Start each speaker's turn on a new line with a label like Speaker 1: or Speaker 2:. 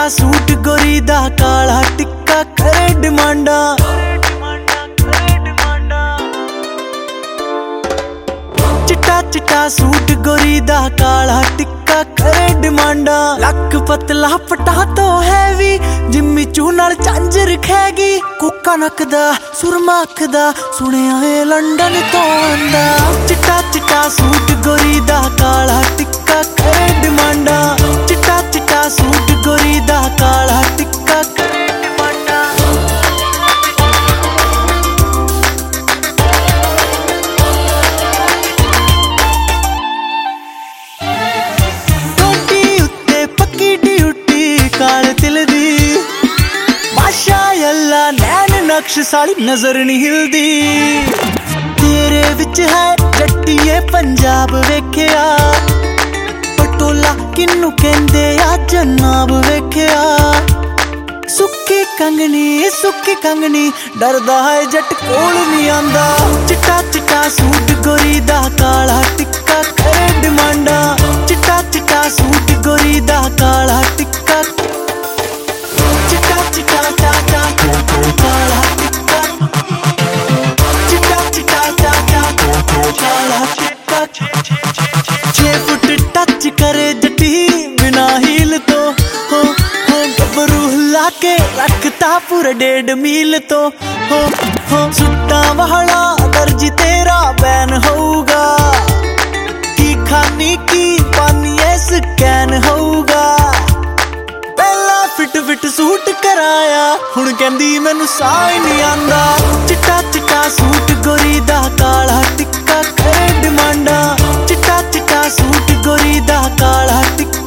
Speaker 1: Suit गोरी दा काला टिक्का करे डिमांडा। चिट्टा चिट्टा सूट गोरी दा काला टिक्का करे डिमांडा। लक पतला पटा तो हैवी जिम्मी चू नाल झांजर खैगी। कोका नकदा सुरमा अखदा सुनिया है लंडन तो आंदा। चिट्टा चिट्टा सूट गोरी दा काला टिक्का करे डिमांडा। चिट्टा चिट्टा सूट गोरी दा काला टिक्का करे डिमांडा। टोटी उत्ते पक्की ड्यूटी काले तिल दी। माशाअल्लाह नैन नक्श साड़ी नजर नहीं हिलदी। तेरे विच है जट्टीए पंजाब वेख्या। पटोला किन्नू कहंदे आ जनाब वेख्या। सुक्की कंगनी डरदा है जट कोल नहीं आंदा। चिट्टा चिट्टा सूट गोरी दा काला टिक्का करे डिमांडा। चिट्टा चिट्टा सूट गोरी दा काला टिक्का। चिट्टा चिट्टा चा चा काला टिक्का। चिट्टा चिट्टा चा चा काला टिक्का। 6 फुट टच करे जटी बिना हील तो। हो गबरू हिला के रखता पूरे 1.5 मील तो। हो सुट्टा वाला दर्जी तेरा बैन होगा। की खानी की पानी स्कैन होगा। पहला फिट सूट कराया हुण कहंदी मैनू साह ही नहीं आंदा। चिट्टा चिट्टा सूट गोरी दा काला टिक्का करे डिमांडा। चिट्टा चिट्टा सूट गोरी दा काला टिक्का।